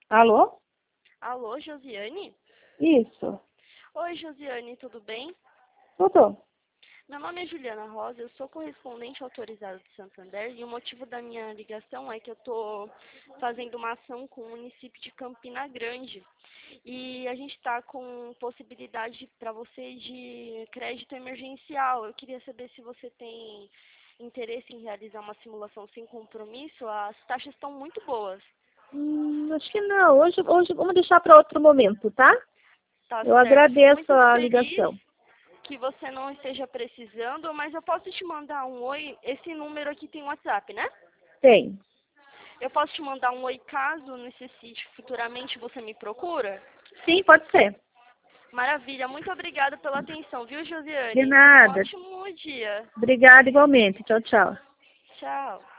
Alô? Alô, Josiane? Isso. Oi, Josiane, tudo bem? Tudo? Meu nome é Juliana Rosa, eu sou correspondente autorizada de Santander e o motivo da minha ligação é que eu estou fazendo uma ação com o município de Campina Grande e a gente está com possibilidade para vocês de crédito emergencial. Eu queria saber se você tem interesse em realizar uma simulação sem compromisso. As taxas estão muito boas. Acho que não. Hoje vamos deixar para outro momento, tá? Tá Eu certo, eu fico agradeço muito a feliz ligação. que você não esteja precisando, mas eu posso te mandar um oi. Esse número aqui tem WhatsApp, né? Tem. Eu posso te mandar um oi caso necessite futuramente você me procura? Sim, pode ser. Maravilha, muito obrigada pela atenção, viu, De Josiane? Tenha um nada. ótimo dia. Obrigada igualmente. Tchau, tchau. Tchau.